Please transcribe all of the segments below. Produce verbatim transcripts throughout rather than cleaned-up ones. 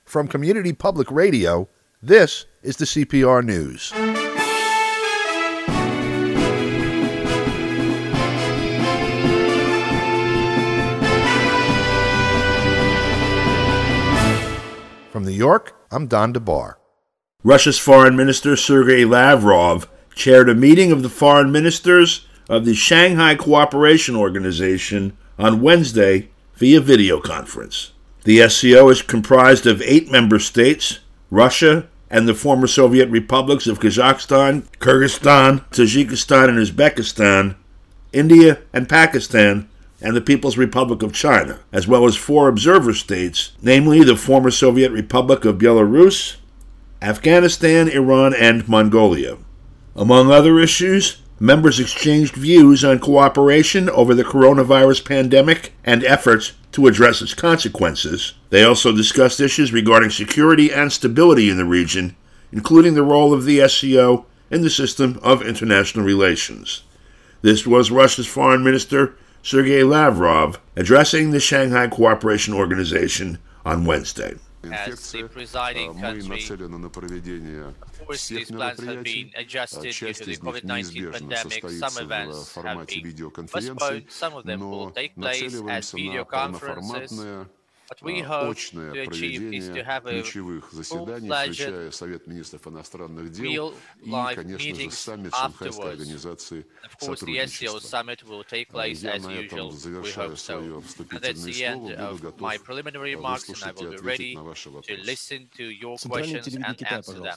From Community Public Radio, this is the C P R News. From New York, I'm Don DeBar. Russia's Foreign Minister Sergei Lavrov chaired a meeting of the foreign ministers of the Shanghai Cooperation Organization on Wednesday via video conference. The S C O is comprised of eight member states, Russia and the former Soviet republics of Kazakhstan, Kyrgyzstan, Tajikistan, and Uzbekistan, India and Pakistan, and the People's Republic of China, as well as four observer states, namely the former Soviet Republic of Belarus, Afghanistan, Iran, and Mongolia. Among other issues, members exchanged views on cooperation over the coronavirus pandemic and efforts to address its consequences. They also discussed issues regarding security and stability in the region, including the role of the S C O in the system of international relations. This was Russia's Foreign Minister Sergei Lavrov addressing the Shanghai Cooperation Organization on Wednesday. As the presiding country, of course, these plans have been adjusted due to the COVID nineteen pandemic. Some events have been postponed, some of them will take place as video conferences. What we hope to achieve is to have a full-fledged, real-life meetings afterwards. Of course, the S C O summit will take place as usual. We hope so. And that's the end of my preliminary remarks, and I will be ready to listen to your questions and answer them.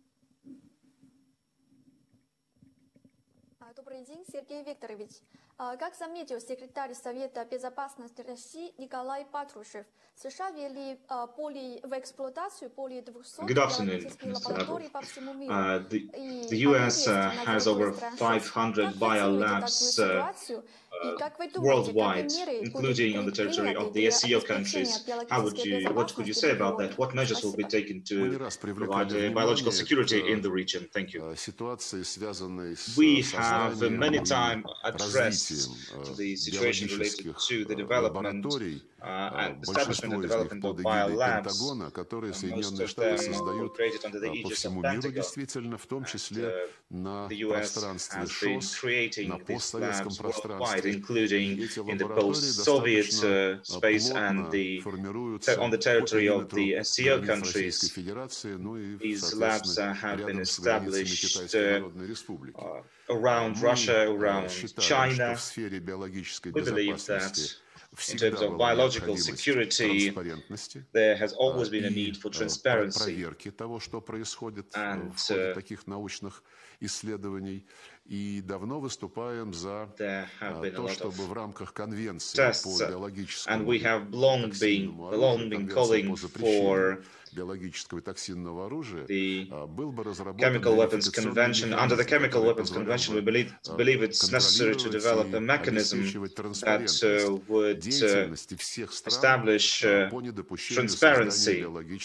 Добрый день, Сергей Викторович. Как заметил секретарь Совета Безопасности России Николай Патрушев, США ввели поле в эксплуатацию более двухсот биологических лабораторий по всему миру. Uh, the, the U S uh, has over five hundred biolabs uh, uh, worldwide, including on the territory of the S C O countries. How would you, what could you say about that? What measures will be taken to provide uh, biological security in the region? Thank you. We have uh, many times addressed the situation related to the development uh, and establishment and development of biolabs. Most of them were created under the aegis of Pentagon. And, uh, the U S has been creating these labs worldwide, including in the post-Soviet uh, space and the on the territory of the S C O countries. These labs uh, have been established uh, uh, around Russia, around China. We believe that in terms of biological security, there has always been a need for transparency. And uh, и давно выступаем за то, чтобы в рамках конвенции по биологическому and we have long been, long been calling for биологического и токсинного оружия был бы разработан Chemical Weapons Convention. Under the Chemical Weapons Convention, we believe, believe it's necessary to develop a mechanism that uh, would uh, establish uh, transparency.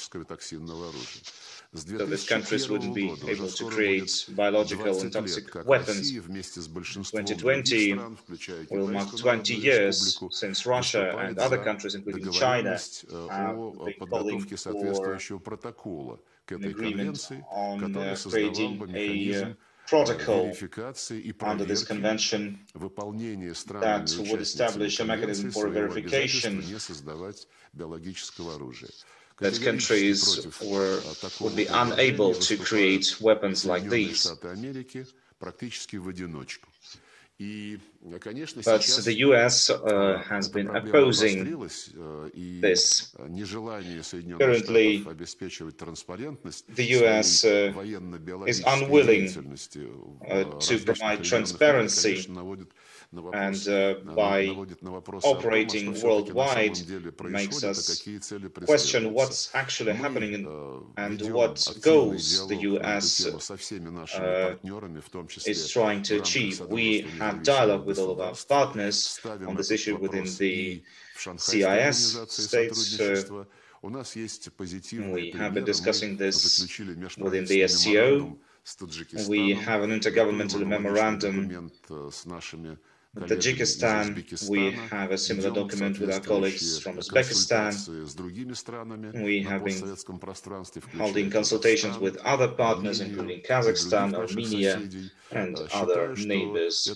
So these countries wouldn't be able to create biological and toxic weapons. twenty twenty will mark twenty years since Russia and other countries, including China, have been calling for an agreement on uh, creating a uh, protocol under this convention that would establish a mechanism for verification that countries were, would be unable to create weapons like these. But the U S uh, has been opposing this. Currently, the U S uh, is unwilling uh, to provide transparency, and uh, by operating worldwide makes us question what's actually happening in, and what goals the U S uh, is trying to achieve. We have dialogue with all of our partners on this issue within the C I S states. Uh, we have been discussing this within the S C O. We have an intergovernmental memorandum In Tajikistan, we have a similar document with our colleagues from Uzbekistan. We have been holding consultations with other partners, including Kazakhstan, Armenia, and other neighbors.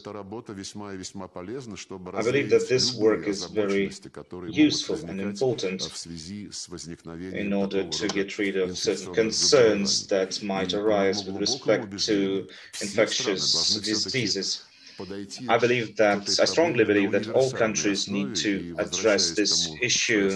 I believe that this work is very useful and important in order to get rid of certain concerns that might arise with respect to infectious diseases. I believe that, I strongly believe that all countries need to address this issue,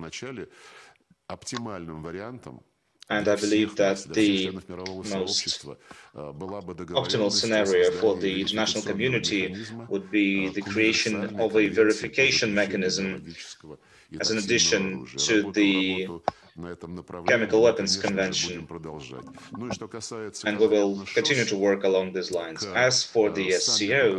and I believe that the most optimal scenario for the international community would be the creation of a verification mechanism as an addition to the Chemical Weapons Convention, and we will continue to work along these lines. As for the S C O,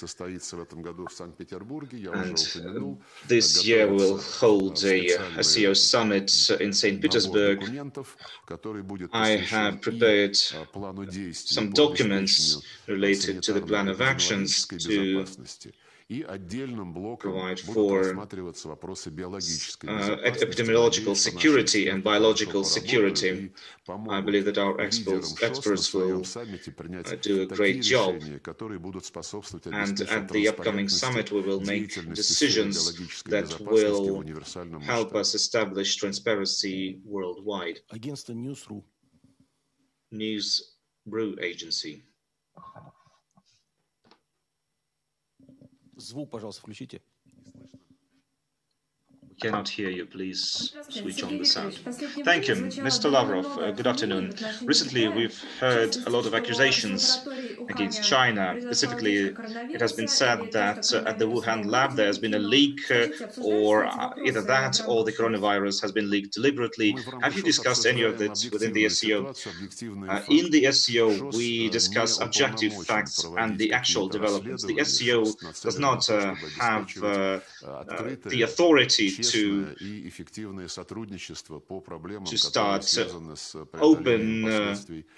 and this year we will hold a S C O summit in Saint Petersburg. I have prepared some documents related to the plan of actions to provide for uh, epidemiological security and biological security. I believe that our experts, experts will uh, do a great job, and at the upcoming summit we will make decisions that will help us establish transparency worldwide. Агентство News.ru. News.ru agency. Звук, пожалуйста, включите. We cannot hear you. Please switch on the sound. Thank you, Mister Lavrov. Uh, good afternoon. Recently, we've heard a lot of accusations against China. Specifically, it has been said that uh, at the Wuhan lab there has been a leak, uh, or uh, either that or the coronavirus has been leaked deliberately. Have you discussed any of that within the S C O? Uh, in the S C O, we discuss objective facts and the actual developments. The S C O does not uh, have uh, uh, the authority to, to start uh, open uh,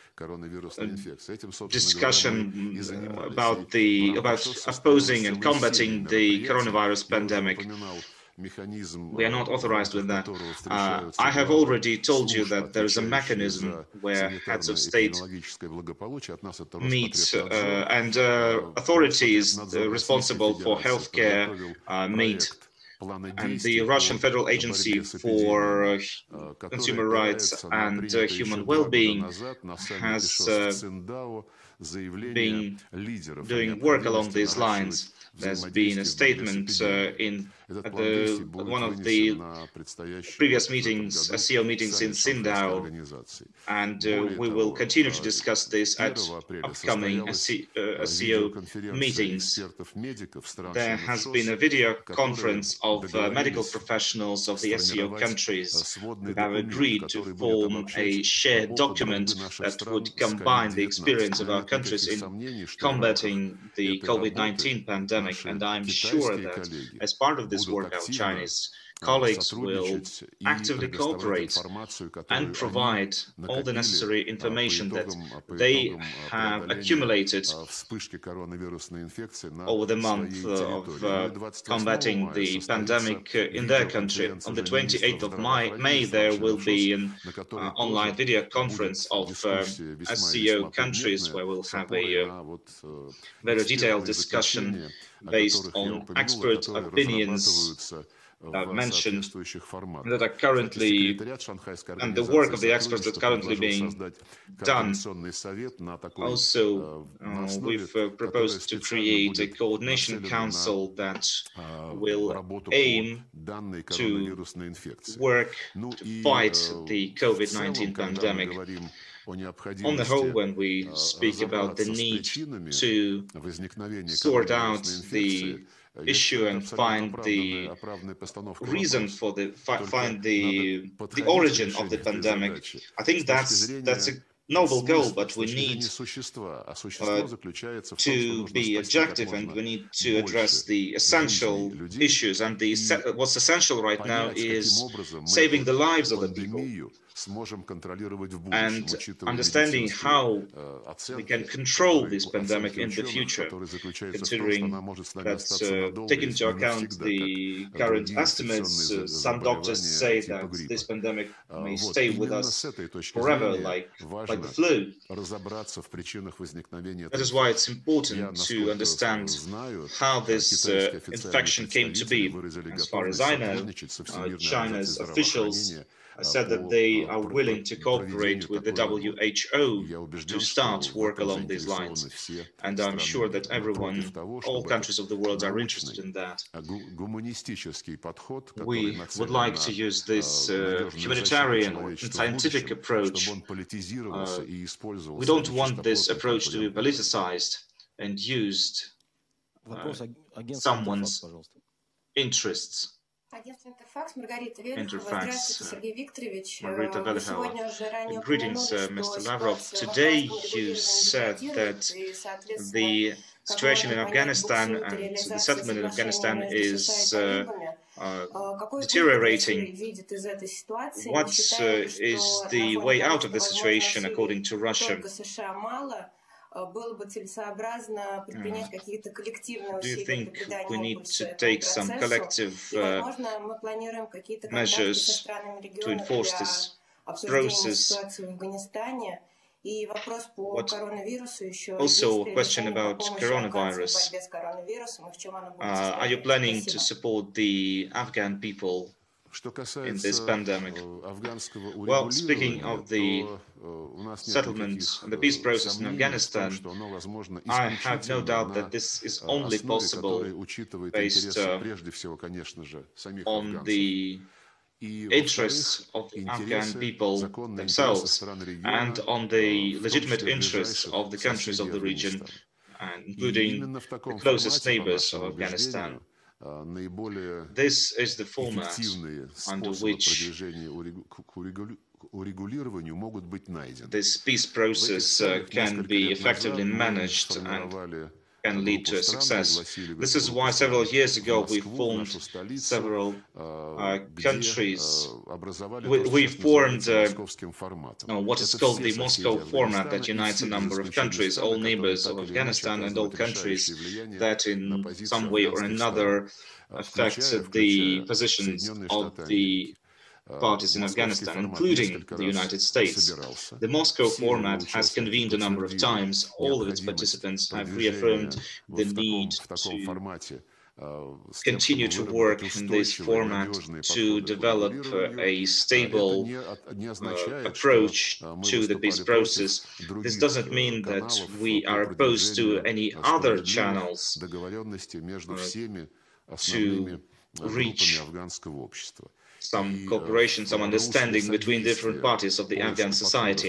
discussion about the about opposing and combating the coronavirus pandemic. We are not authorized with that. Uh, I have already told you that there is a mechanism where heads of state meet uh, and uh, authorities uh, responsible for healthcare uh, meet. And the Russian Federal Agency for uh, Consumer Rights and uh, Human Well-being has uh, been doing work along these lines. There's been a statement uh, in at the, one of the previous meetings, S C O meetings in Sindao, and uh, we will continue to discuss this at upcoming S C O meetings. There has been a video conference of uh, medical professionals of the S C O countries who have agreed to form a shared document that would combine the experience of our countries in combating the COVID nineteen pandemic, and I'm sure that as part of this work, our Chinese colleagues will actively cooperate and provide all the necessary information that they have accumulated over the month of uh, combating the pandemic in their country. On the twenty-eighth of May, there will be an uh, online video conference of uh, S C O countries where we'll have a uh, very detailed discussion based on expert opinions I've mentioned that are currently, and the work of the experts that's currently being done. Also, uh, we've uh, proposed to create a coordination council that will aim to work to fight the COVID nineteen pandemic. On the whole, when we speak about the need to sort out the issue and find the reason for the find the the origin of the pandemic, I think that's that's a noble goal, but we need uh, to be objective, and we need to address the essential issues. And the what's essential right now is saving the lives of the people. and understanding how we can control this pandemic in the future, considering that, uh, taking into account the current estimates, uh, some doctors say that this pandemic may stay with us forever, like, like the flu. That is why it's important to understand how this uh, infection came to be. As far as I know, uh, China's officials said that they are willing to cooperate with the W H O to start work along these lines. And I'm sure that everyone, all countries of the world are interested in that. We would like to use this uh, humanitarian or scientific approach. Uh, we don't want this approach to be politicized and used uh, someone's interests. Interfax, uh, Margarita Velihova. Greetings, uh, Mister Lavrov. Today you said that the situation in Afghanistan and the settlement in Afghanistan is uh, uh, deteriorating. What uh, is the way out of the situation according to Russia? Do you think we need to take some collective uh, measures to enforce this process? What, also a question about coronavirus. Uh, are you planning to support the Afghan people in this pandemic? Well, speaking of the settlement and the peace process in Afghanistan, I have no doubt that this is only possible based uh, on the interests of the Afghan people themselves and on the legitimate interests of the countries of the region, including the closest neighbors of Afghanistan. This is the format under which this peace process uh, can be effectively managed and can lead to a success. This is why several years ago we formed several uh, countries. We, we formed uh, uh, what is called the Moscow format that unites a number of countries, all neighbors of Afghanistan and all countries that in some way or another affect the positions of the parties in Afghanistan, including the United States. The Moscow format has convened a number of times. All of its participants have reaffirmed the need to continue to work in this format to develop uh, a stable uh, approach to the peace process. This doesn't mean that we are opposed to any other channels uh, to reach some cooperation, some understanding between different parties of the Afghan society.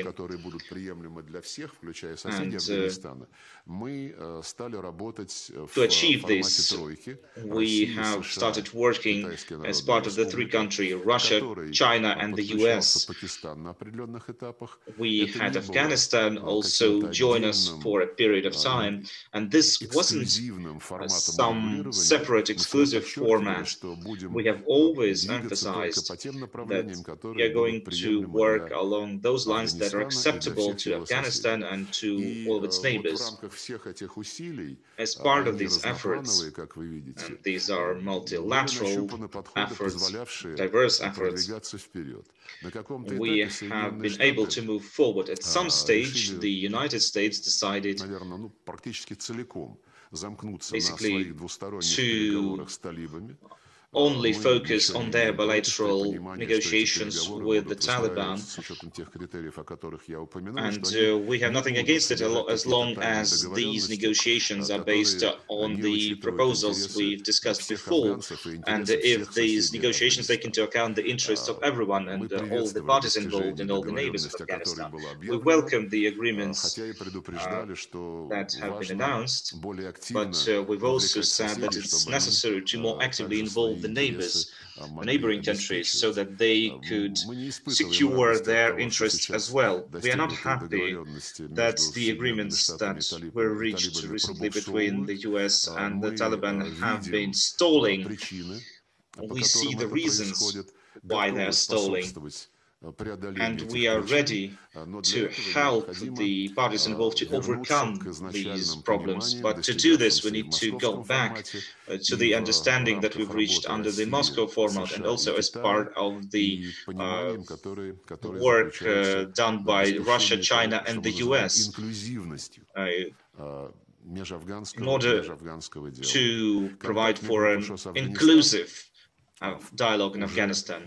And uh, to achieve this, we have started working as part of the three-country, Russia, China, and the U S. We had Afghanistan also join us for a period of time, and this wasn't some separate, exclusive format. We have always emphasized that we are going to work along those lines that are acceptable to Afghanistan and to all of its neighbors. As part of these efforts, and these are multilateral efforts, diverse efforts, we have been able to move forward. At some stage, the United States decided basically to only focus on their bilateral negotiations with the Taliban. And uh, we have nothing against it as long as these negotiations are based on the proposals we've discussed before. And if these negotiations take into account the interests of everyone and uh, all the parties involved and all the neighbors of Afghanistan. We welcome the agreements uh, that have been announced, but uh, we've also said that it's necessary to more actively involve the neighbors, the neighboring countries, so that they could secure their interests as well. We are not happy that the agreements that were reached recently between the U S and the Taliban have been stalling. We see the reasons why they are stalling. and we are ready to help the parties involved to overcome these problems. But to do this, we need to go back uh, to the understanding that we've reached under the Moscow format, and also as part of the uh, work uh, done by Russia, China, and the U S. Uh, in order to provide for an inclusive Uh, dialogue in Afghanistan.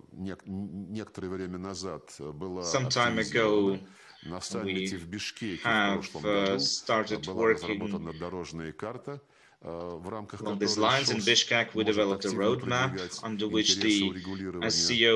Some time ago, we have uh, started working along these lines. In Bishkek, we developed a roadmap under which the S C O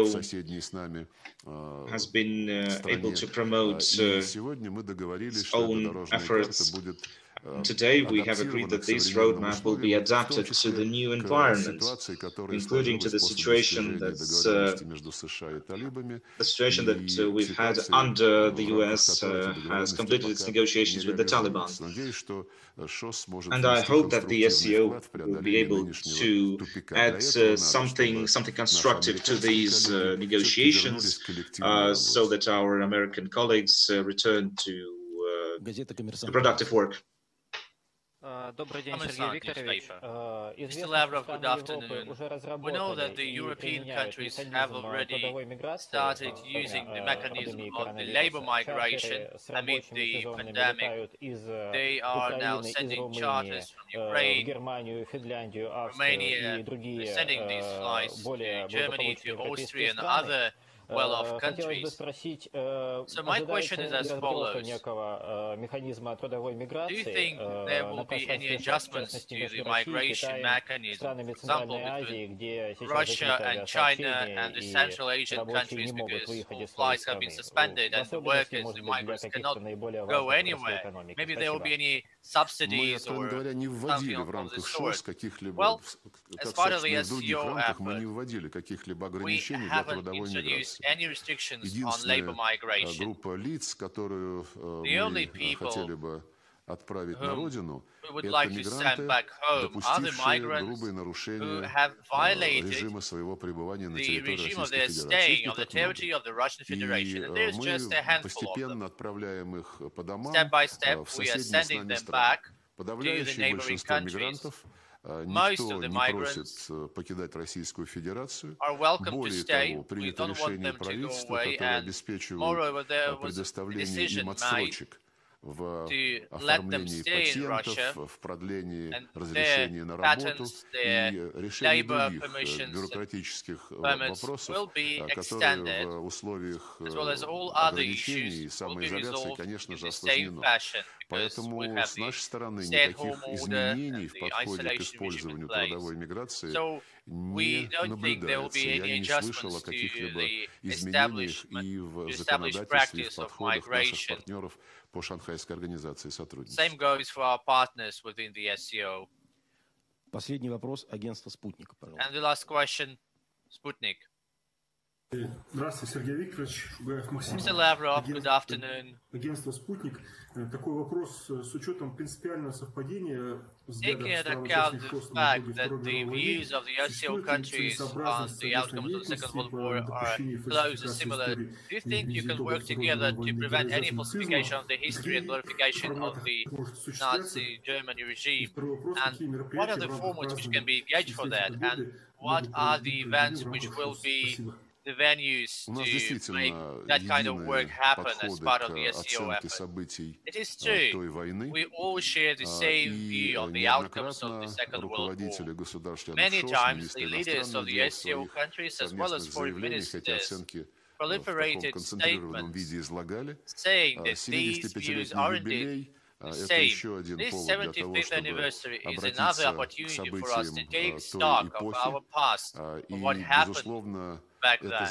has been uh, able to promote uh, its own efforts. Today, we have agreed that this roadmap will be adapted to the new environment, including to the situation that's uh, the situation that uh, we've had under the U S uh, has completed its negotiations with the Taliban. And I hope that the S C O will be able to add uh, something, something constructive to these uh, negotiations, uh, so that our American colleagues uh, return to, uh, to productive work. Добрый день, Сергей Викторович. Mister Lavrov, good afternoon. We know that the European countries have already started using the mechanism of the labor migration amid the pandemic. They are now sending charters from Ukraine, Romania, sending these flights to Germany, to Austria, and other well-off countries. So my question is as follows. Do you think there will be any adjustments to the migration mechanism, for example, between Russia and China and the Central Asian countries, because all flights have been suspended and the workers, the migrants, cannot go anywhere? Maybe there will be any subsidies or something of the sort. Well, as part of the S C O effort, we haven't introduced any restrictions on labor migration. The only people whom we would like to send back home are the migrants who have violated the regime of their stay on the territory of the Russian Federation. And there's just a handful of them. Step by step, we are sending them back to the neighboring countries. Most of the migrants are welcome to stay. We don't want them to go away. And moreover, there was a decision made to let them stay in Russia, and their patents, their labor permissions, permits will be extended, as well as all other issues will be resolved in the same fashion, because we have the stay-at-home order and the isolation regime in place. So we don't think there will be any adjustments to the establishment, the established practice of migration. Same goes for our partners within the S C O. Последний вопрос, агентство «Спутник», пожалуйста. And the last question, Sputnik. Здравствуйте, Сергей Викторович. Шугаев Максим. Mister Lavrov, good afternoon. Агентство «Спутник». Такой вопрос с учетом принципиального совпадения взглядов Taking into account the fact that the views of the S C O countries on the outcomes of the Second World War are close and similar, do you think you can work together to prevent any falsification of the history and glorification of the Nazi Germany regime? And what are the formats which can be engaged for that? And what are the events which will be the venues to make that kind of work happen as part of the S C O effort? It is true, we all share the same view on the outcomes of the Second World War. Many times, the leaders of the S C O countries, as well as foreign ministers, proliferated statements saying that these views are indeed the same. This seventy-fifth anniversary is another opportunity for us to take stock of our past, of what happened back then.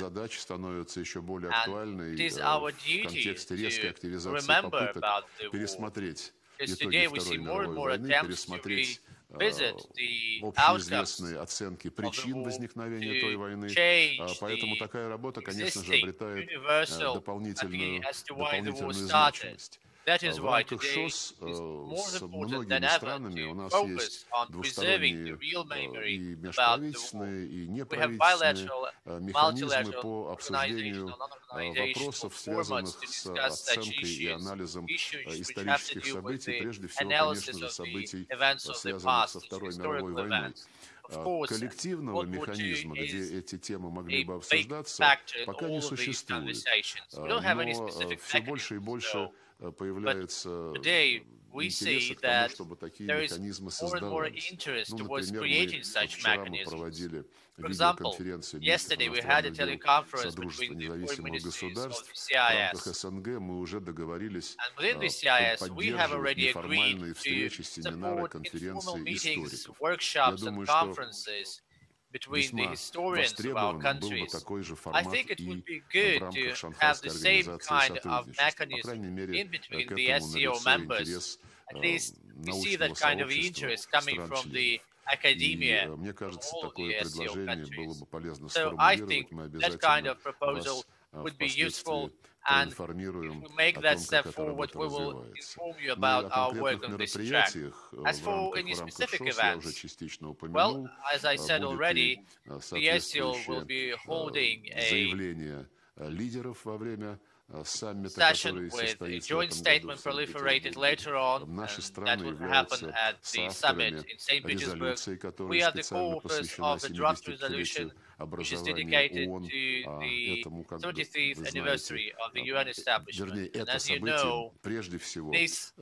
And it is our duty to remember about the war. Because today we see more and more attempts to revisit the outcomes of the war, to change the existing universal opinion as to why the war started. That is why today is more important than ever to focus on preserving the real memory about the war. We have bilateral, multilateral organizational, non-organizational formats to discuss such issues, issues which have to do with the analysis of the events of the past, historical events. Коллективного механизма, где эти темы могли бы обсуждаться, пока не существует. Но все больше и больше появляется интерес к тому, чтобы такие механизмы создавались. Ну, например, мы вчера мы проводили For example, yesterday we had a teleconference between the foreign ministries of the C I S. And within the C I S, we have already agreed to support informal meetings, workshops, and conferences between the historians of our countries. I think it would be good to have the same kind of mechanism in between the S C O members. At least we see that kind of interest coming from the academia of all the S C O countries. So I think that kind of proposal would be useful, and if we make that step forward, we will inform you about our work on this track. As for any specific events, well, as I said already, the S C O will be holding a session with a joint statement proliferated later on, and that will happen at the summit in Saint Petersburg. We are the co-authors of the draft resolution, which is dedicated to the thirty-fifth anniversary of the U N establishment. And as you know, this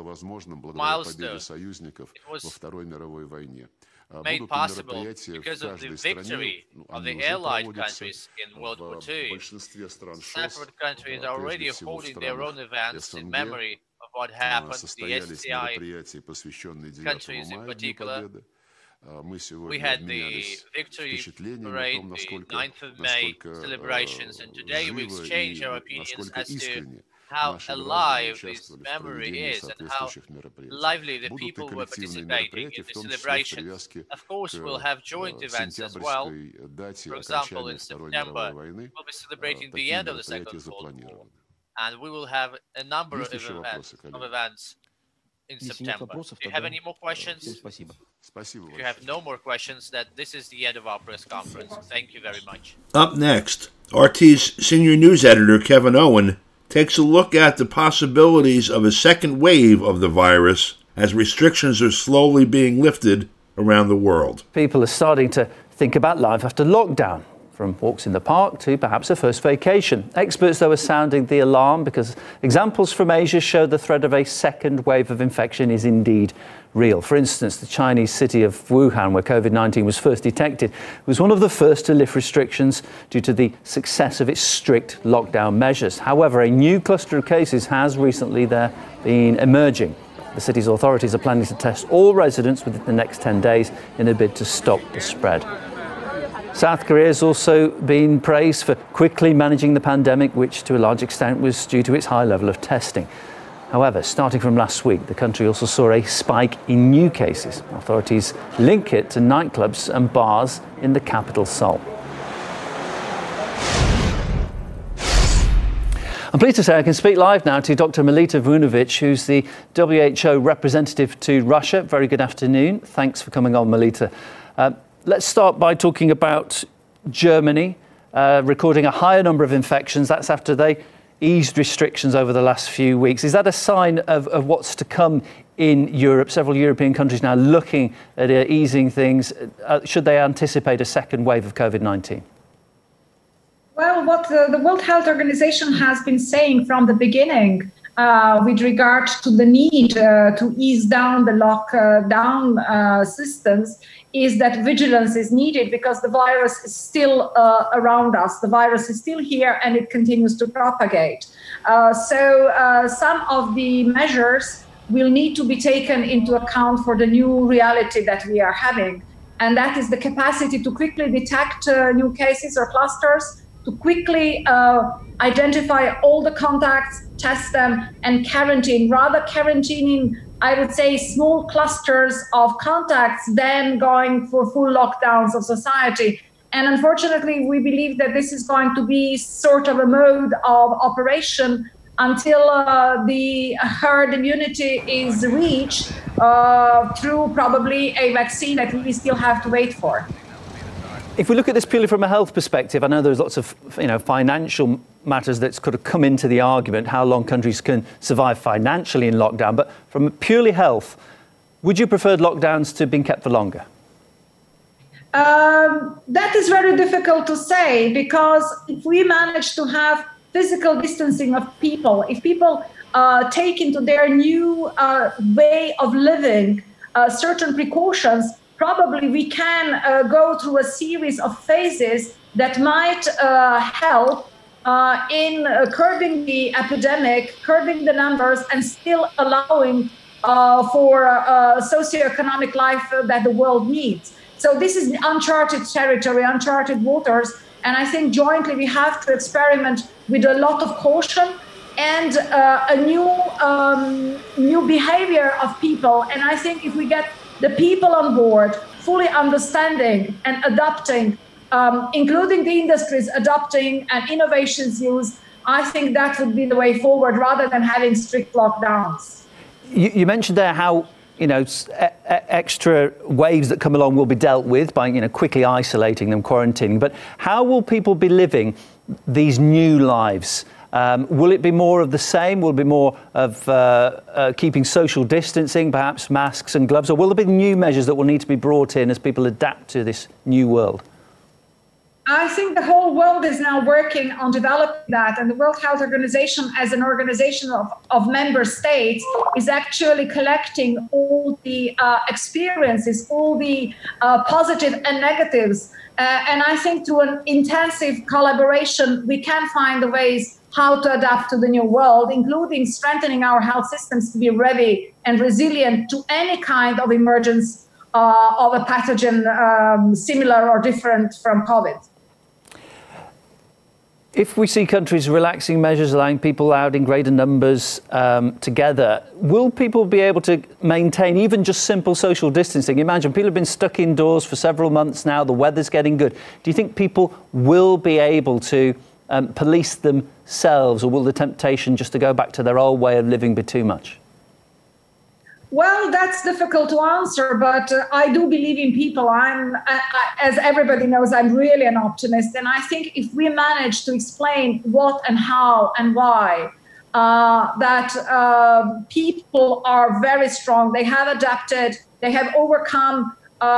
milestone, it was made possible because of the victory of the Allied countries in World War Two. Separate countries are already holding their own events in memory of what happened, the S C I countries in particular. We had the victory parade, the ninth of May celebrations, and today we exchange our opinions as to how alive this memory is and how lively the people were participating in the celebration. Of course, we'll have joint events as well. For example, in September, we'll be celebrating the end of the Second World War, and we will have a number of events, of events in September. Do you have any more questions? If you have no more questions, then this is the end of our press conference. Thank you very much. Up next, R T's senior news editor, Kevin Owen, takes a look at the possibilities of a second wave of the virus as restrictions are slowly being lifted around the world. People are starting to think about life after lockdown, from walks in the park to perhaps a first vacation. Experts, though, are sounding the alarm because examples from Asia show the threat of a second wave of infection is indeed real. For instance, the Chinese city of Wuhan, where COVID nineteen was first detected, was one of the first to lift restrictions due to the success of its strict lockdown measures. However, a new cluster of cases has recently there been emerging. The city's authorities are planning to test all residents within the next ten days in a bid to stop the spread. South Korea has also been praised for quickly managing the pandemic, which to a large extent was due to its high level of testing. However, starting from last week, the country also saw a spike in new cases. Authorities link it to nightclubs and bars in the capital, Seoul. I'm pleased to say I can speak live now to Doctor Melita Vunovic, who's the W H O representative to Russia. Very good afternoon. Thanks for coming on, Melita. Uh, let's start by talking about Germany, uh, recording a higher number of infections. That's after they eased restrictions over the last few weeks. Is that a sign of, of what's to come in Europe? Several European countries now looking at uh, easing things. Uh, should they anticipate a second wave of COVID nineteen? Well, what the, the World Health Organization has been saying from the beginning uh, with regard to the need uh, to ease down the lockdown uh, systems is that vigilance is needed because the virus is still uh, around us. The virus is still here and it continues to propagate. Uh, so uh, some of the measures will need to be taken into account for the new reality that we are having. And that is the capacity to quickly detect uh, new cases or clusters, to quickly uh, identify all the contacts, test them, and quarantine, rather quarantining, I would say, small clusters of contacts than going for full lockdowns of society. And unfortunately, we believe that this is going to be sort of a mode of operation until uh, the herd immunity is reached uh, through probably a vaccine that we still have to wait for. If we look at this purely from a health perspective, I know there's lots of you know financial matters that could have come into the argument, how long countries can survive financially in lockdown, but from purely health, would you prefer lockdowns to have been kept for longer? Um, that is very difficult to say, because if we manage to have physical distancing of people, if people uh, take into their new uh, way of living uh, certain precautions, probably we can uh, go through a series of phases that might uh, help uh, in uh, curbing the epidemic, curbing the numbers, and still allowing uh, for uh, socioeconomic life that the world needs. So this is uncharted territory, uncharted waters, and I think jointly we have to experiment with a lot of caution and uh, a new um, new behavior of people. And I think if we get the people on board, fully understanding and adapting, um, including the industries adapting and innovations used, I think that would be the way forward rather than having strict lockdowns. You, you mentioned there how you know, extra waves that come along will be dealt with by, you know, quickly isolating them, quarantining. But how will people be living these new lives? Um, will it be more of the same? Will it be more of uh, uh, keeping social distancing, perhaps masks and gloves? Or will there be new measures that will need to be brought in as people adapt to this new world? I think the whole world is now working on developing that, and the World Health Organization, as an organization of, of member states, is actually collecting all the uh, experiences, all the uh, positive and negatives. Uh, and I think through an intensive collaboration, we can find the ways how to adapt to the new world, including strengthening our health systems to be ready and resilient to any kind of emergence uh, of a pathogen um, similar or different from COVID. If we see countries relaxing measures, allowing people out in greater numbers um, together, will people be able to maintain even just simple social distancing? Imagine people have been stuck indoors for several months now, the weather's getting good. Do you think people will be able to um, police themselves, or will the temptation just to go back to their old way of living be too much? Well, that's difficult to answer, but uh, I do believe in people. I'm, I, I, as everybody knows, I'm really an optimist. And I think if we manage to explain what and how and why, uh, that uh, people are very strong. They have adapted. They have overcome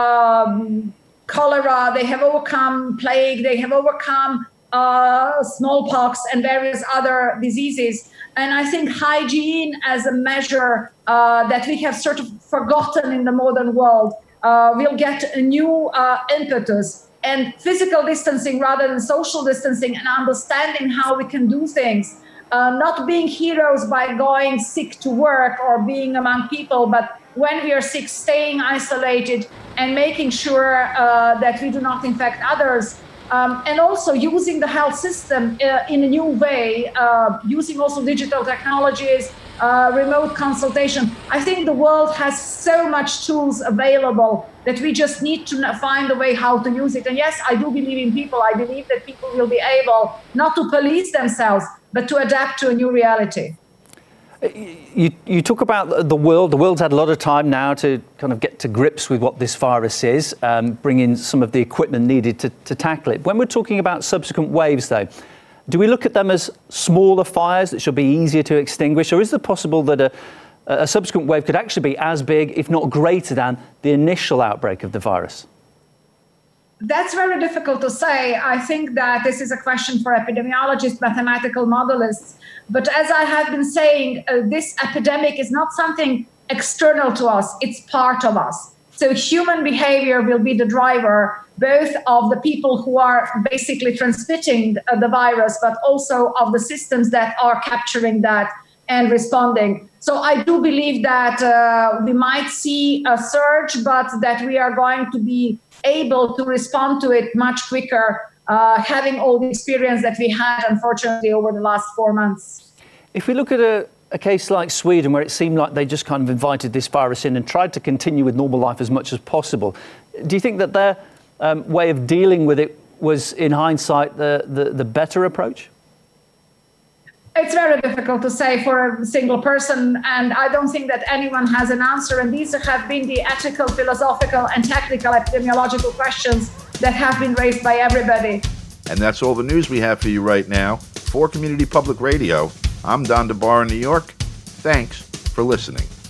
um, cholera. They have overcome plague. They have overcome uh, smallpox and various other diseases. And I think hygiene as a measure uh, that we have sort of forgotten in the modern world uh, will get a new uh, impetus. And physical distancing rather than social distancing, and understanding how we can do things, uh, not being heroes by going sick to work or being among people, but when we are sick, staying isolated and making sure uh, that we do not infect others. Um, and also using the health system uh, in a new way, uh, using also digital technologies, uh, remote consultation. I think the world has so much tools available that we just need to find a way how to use it. And yes, I do believe in people. I believe that people will be able not to police themselves, but to adapt to a new reality. You, you talk about the world. The world's had a lot of time now to kind of get to grips with what this virus is, um, bring in some of the equipment needed to, to tackle it. When we're talking about subsequent waves, though, do we look at them as smaller fires that should be easier to extinguish, or is it possible that a, a subsequent wave could actually be as big, if not greater than, the initial outbreak of the virus? That's very difficult to say. I think that this is a question for epidemiologists, mathematical modelists. But as I have been saying, uh, this epidemic is not something external to us. It's part of us. So human behavior will be the driver, both of the people who are basically transmitting uh, the virus, but also of the systems that are capturing that and responding. So I do believe that uh, we might see a surge, but that we are going to be able to respond to it much quicker, uh, having all the experience that we had, unfortunately, over the last four months. If we look at a, a case like Sweden, where it seemed like they just kind of invited this virus in and tried to continue with normal life as much as possible, do you think that their um, way of dealing with it was, in hindsight, the, the, the better approach? It's very difficult to say for a single person, and I don't think that anyone has an answer. And these have been the ethical, philosophical, and technical epidemiological questions that have been raised by everybody. And that's all the news we have for you right now. For Community Public Radio, I'm Don DeBar in New York. Thanks for listening.